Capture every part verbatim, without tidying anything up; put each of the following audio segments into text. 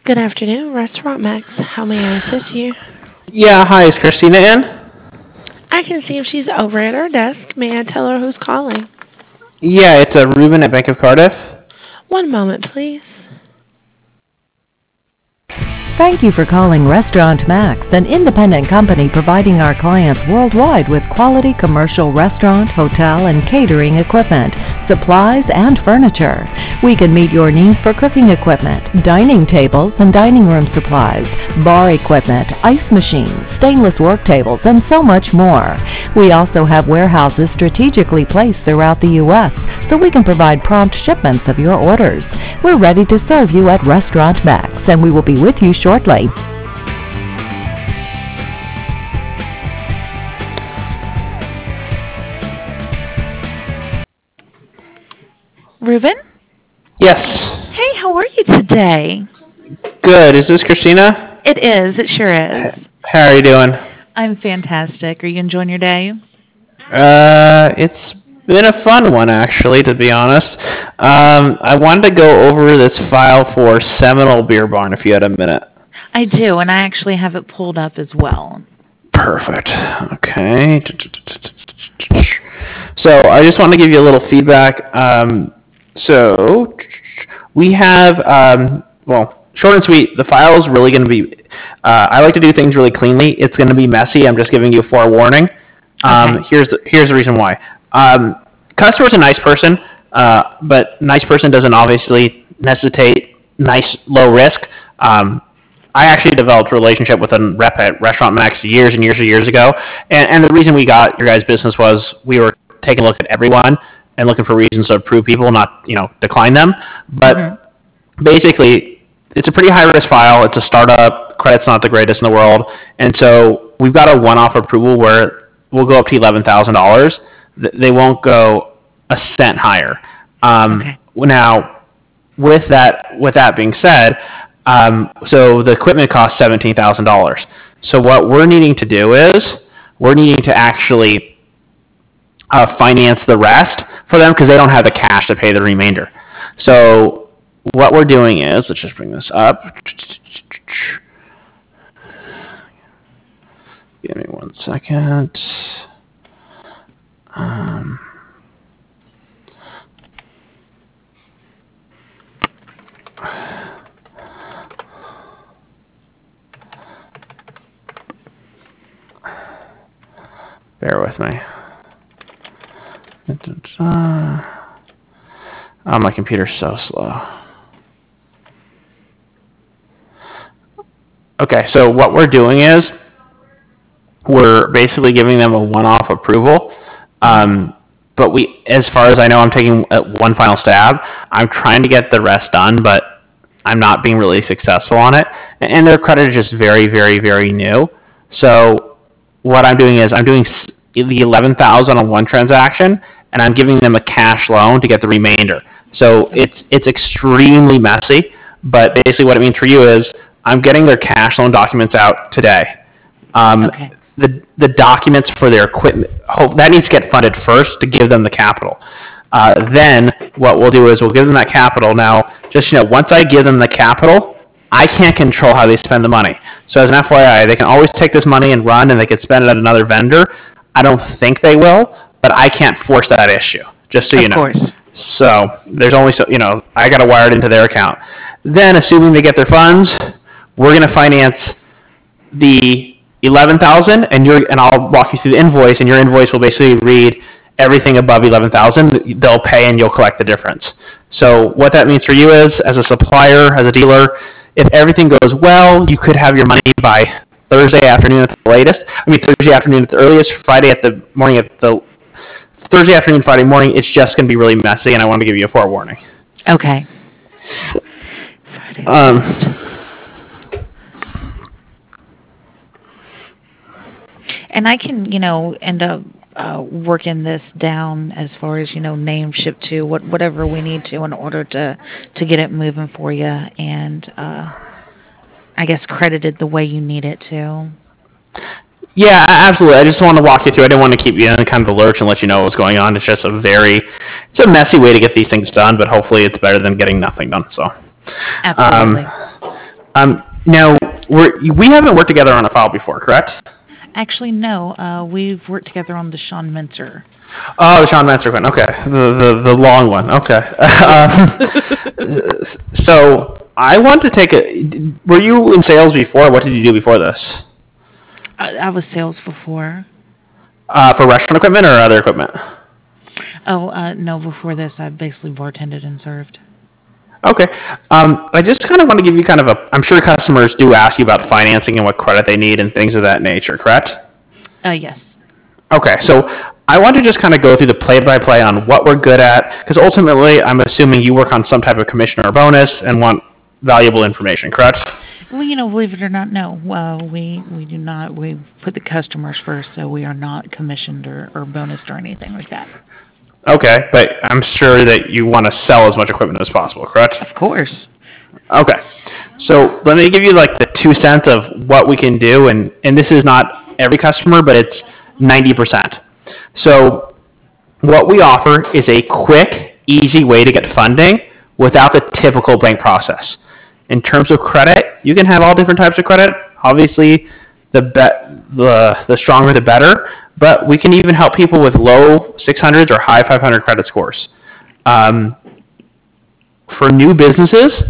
Good afternoon, Restaurant Max. How may I assist you? Yeah, hi, is Christina in? I can see if she's over at her desk. May I tell her who's calling? Yeah, it's a Ruben at Bank of Cardiff. One moment, please. Thank you for calling Restaurant Max, an independent company providing our clients worldwide with quality commercial restaurant, hotel, and catering equipment, supplies, and furniture. We can meet your needs for cooking equipment, dining tables and dining room supplies, bar equipment, ice machines, stainless work tables, and so much more. We also have warehouses strategically placed throughout the U S, so we can provide prompt shipments of your orders. We're ready to serve you at Restaurant Max, and we will be with you shortly. shortly. Ruben? Yes. Hey, how are you today? Good. Is this Christina? It is. It sure is. How are you doing? I'm fantastic. Are you enjoying your day? Uh, it's been a fun one, actually, to be honest. Um, I wanted to go over this file for Seminole Beer Barn if you had a minute. I do, and I actually have it pulled up as well. Perfect. Okay. So I just want to give you a little feedback. Um, so we have, um, well, short and sweet, the file is really going to be, uh, I like to do things really cleanly. It's going to be messy. I'm just giving you a forewarning. Um, Okay. Here's the, here's the reason why. Um, customer's a nice person, uh, but nice person doesn't obviously necessitate nice low risk. Um, I actually developed a relationship with a rep at Restaurant Max years and years and years ago, and, and the reason we got your guys' business was we were taking a look at everyone and looking for reasons to approve people, not you know decline them. But mm-hmm. basically, it's a pretty high risk file. It's a startup. Credit's not the greatest in the world, and so we've got a one-off approval where we'll go up to eleven thousand dollars. They won't go a cent higher. Um, Okay. Now, with that with that being said. Um, so the equipment costs seventeen thousand dollars. So what we're needing to do is we're needing to actually uh, finance the rest for them because they don't have the cash to pay the remainder. So what we're doing is, let's just bring this up. Give me one second. Um, Bear with me. Oh, my computer's so slow. Okay, so what we're doing is we're basically giving them a one-off approval. Um, but we, as far as I know, I'm taking one final stab. I'm trying to get the rest done, but I'm not being really successful on it. And their credit is just very, very, very new. So what I'm doing is I'm doing the eleven thousand dollars on one transaction, and I'm giving them a cash loan to get the remainder. So it's it's extremely messy, but basically what it means for you is I'm getting their cash loan documents out today. Um, Okay. The the documents for their equipment, hope that needs to get funded first to give them the capital. Uh, then what we'll do is we'll give them that capital. Now, just you know, once I give them the capital, I can't control how they spend the money. So as an F Y I, they can always take this money and run, and they can spend it at another vendor. I don't think they will, but I can't force that issue, just so you know. Of course. So there's only so, you know, I got to wire it into their account. Then, assuming they get their funds, we're going to finance the eleven thousand dollars, and you're and I'll walk you through the invoice, and your invoice will basically read everything above eleven thousand dollars. They'll pay, and you'll collect the difference. So what that means for you is, as a supplier, as a dealer, if everything goes well, you could have your money by Thursday afternoon at the latest. I mean, Thursday afternoon at the earliest, Friday at the morning at the Thursday afternoon, Friday morning. It's just going to be really messy, and I want to give you a forewarning. Okay. Um, And I can, you know, end up uh, working this down as far as, you know, name, ship to, what, whatever we need to in order to, to get it moving for you and, uh, I guess, credited the way you need it to. Yeah, absolutely. I just want to walk you through. I didn't want to keep you in kind of the lurch and let you know what's going on. It's just a very, it's a messy way to get these things done, but hopefully it's better than getting nothing done. So, Absolutely. Um, Um, now, we're, we haven't worked together on a file before, correct? Actually, no. Uh, we've worked together on the Sean Mentor. Oh, the Sean Mentor one. Okay, the the, the long one. Okay. um, so I want to take a. Were you in sales before? What did you do before this? I, I was sales before. Uh, for restaurant equipment or other equipment? Oh, uh, no. Before this, I basically bartended and served. Okay. Um, I just kind of want to give you kind of a. I'm sure customers do ask you about financing and what credit they need and things of that nature. Correct? Uh, yes. Okay, so I want to just kind of go through the play-by-play on what we're good at, because ultimately, I'm assuming you work on some type of commission or bonus and want valuable information, correct? Well, you know, believe it or not, no. Uh, we we do not. We put the customers first, so we are not commissioned or, or bonused or anything like that. Okay, but I'm sure that you want to sell as much equipment as possible, correct? Of course. Okay, so let me give you like the two cents of what we can do, and, and this is not every customer, but it's ninety percent. So what we offer is a quick, easy way to get funding without the typical bank process. In terms of credit, you can have all different types of credit. Obviously, the be- the the stronger the better, but we can even help people with low six hundreds or high five hundred credit scores. Um, for new businesses,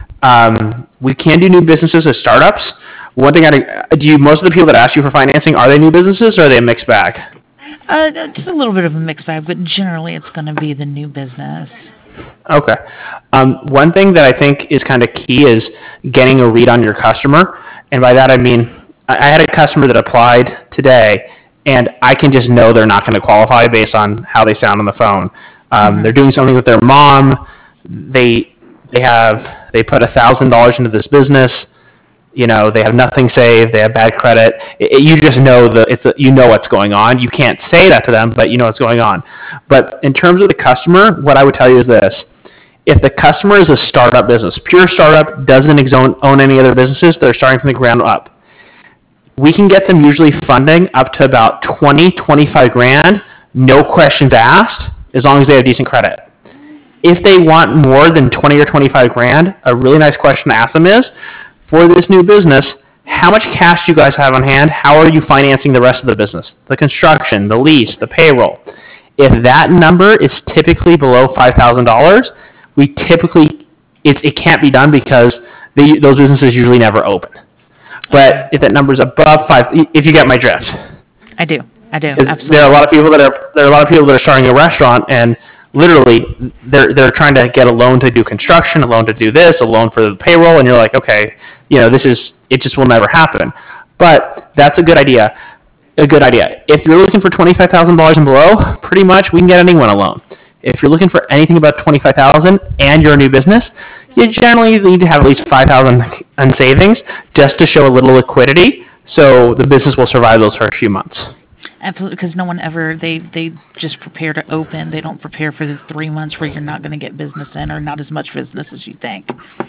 um, we can do new businesses as startups. One thing I do you most of the people that ask you for financing, are they new businesses or are they a mixed bag? Uh, it's a little bit of a mixed bag, but generally it's going to be the new business. Okay. Um, one thing that I think is kind of key is getting a read on your customer. And by that I mean, I I had a customer that applied today, and I can just know they're not going to qualify based on how they sound on the phone. Um, they're doing something with their mom. They they have they put a thousand dollars into this business. You know, they have nothing saved. They have bad credit. It, it- you just know the it's a, you know what's going on. You can't say that to them, but you know what's going on. But in terms of the customer, what I would tell you is this: if the customer is a startup business, pure startup, doesn't ex- own own any other businesses, they're starting from the ground up. We can get them usually funding up to about twenty, twenty-five grand, no questions asked, as long as they have decent credit. If they want more than twenty or twenty-five grand, a really nice question to ask them is, for this new business, how much cash do you guys have on hand? How are you financing the rest of the business? The construction, the lease, the payroll. If that number is typically below five thousand dollars, we typically, it's, it can't be done because they, those businesses usually never open. But if that number is above five, if you get my drift. I do. I do. There Absolutely. are a lot of people that are there are a lot of people that are starting a restaurant, and literally they're they're trying to get a loan to do construction, a loan to do this, a loan for the payroll, and you're like, okay, you know, this is it just will never happen. But that's a good idea. A good idea. If you're looking for twenty-five thousand dollars and below, pretty much we can get anyone a loan. If you're looking for anything about twenty-five thousand dollars and you're a new business, you generally need to have at least five thousand dollars in savings just to show a little liquidity, so the business will survive those first few months. Absolutely, because no one ever, they, they just prepare to open. They don't prepare for the three months where you're not going to get business in or not as much business as you think.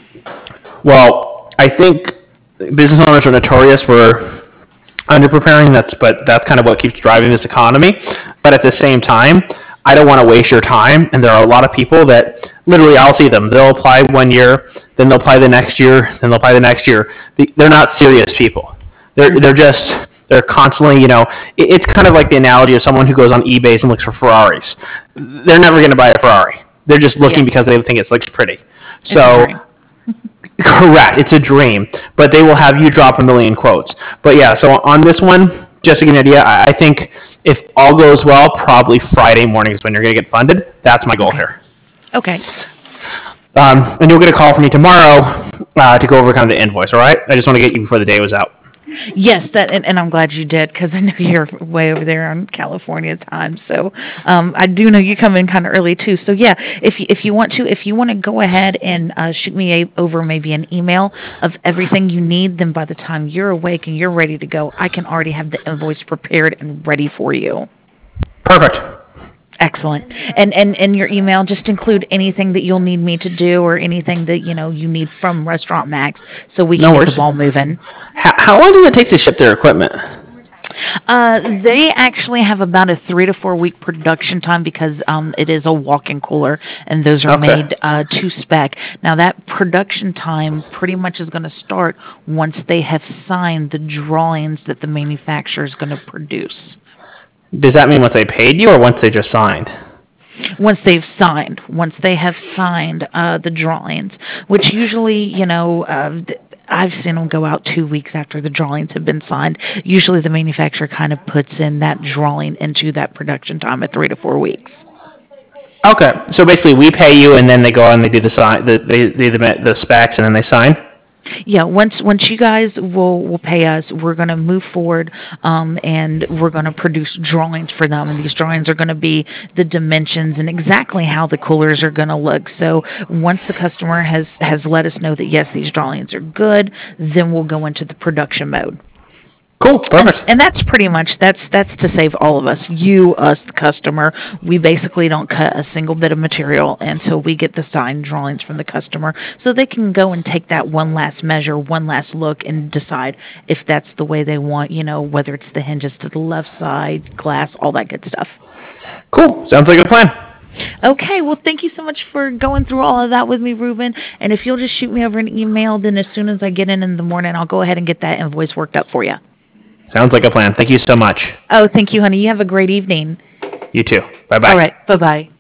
Well, I think business owners are notorious for underpreparing. That's but that's kind of what keeps driving this economy. But at the same time, I don't want to waste your time. And there are a lot of people that literally I'll see them. They'll apply one year, then they'll apply the next year, then they'll apply the next year. They're not serious people. They're they're just they're constantly, you know, it, it's kind of like the analogy of someone who goes on eBay and looks for Ferraris. They're never going to buy a Ferrari. They're just looking Yeah. because they think it looks pretty. It's a So dream. correct, it's a dream, but they will have you drop a million quotes. But yeah, so on this one, just to get an idea, I I think if all goes well, probably Friday morning is when you're going to get funded. That's my goal here. Okay. Um, and you'll get a call from me tomorrow uh, to go over kind of the invoice, all right? I just want to get you before the day was out. Yes, that, and, and I'm glad you did because I know you're way over there on California time. So um, I do know you come in kind of early too. So yeah, if you, if you want to, if you want to go ahead and uh, shoot me a, over maybe an email of everything you need, then by the time you're awake and you're ready to go, I can already have the invoice prepared and ready for you. Perfect. Excellent. And and and your email, just include anything that you'll need me to do or anything that you know you need from Restaurant Max, so we can No get worries. the ball moving. How, how long does it take to ship their equipment? Uh, they actually have about a three to four week production time because um, it is a walk-in cooler, and those are Okay. made uh, to spec. Now, that production time pretty much is going to start once they have signed the drawings that the manufacturer is going to produce. Does that mean once they paid you or once they just signed? Once they've signed, once they have signed uh, the drawings, which usually, you know, uh, th- I've seen them go out two weeks after the drawings have been signed. Usually the manufacturer kind of puts in that drawing into that production time of three to four weeks. Okay, so basically we pay you and then they go out and they do the sign, the, they, they, the, the specs and then they sign? Yeah, once once you guys will will pay us, we're going to move forward, um, and we're going to produce drawings for them. And these drawings are going to be the dimensions and exactly how the coolers are going to look. So once the customer has has let us know that yes, these drawings are good, then we'll go into the production mode. Cool, perfect. And, and that's pretty much that's that's to save all of us, you, us, the customer. We basically don't cut a single bit of material until we get the signed drawings from the customer, so they can go and take that one last measure, one last look, and decide if that's the way they want. You know, whether it's the hinges to the left side, glass, all that good stuff. Cool, sounds like a plan. Okay, well, thank you so much for going through all of that with me, Ruben. And if you'll just shoot me over an email, then as soon as I get in in the morning, I'll go ahead and get that invoice worked up for you. Sounds like a plan. Thank you so much. Oh, thank you, honey. You have a great evening. You too. Bye-bye. All right. Bye-bye.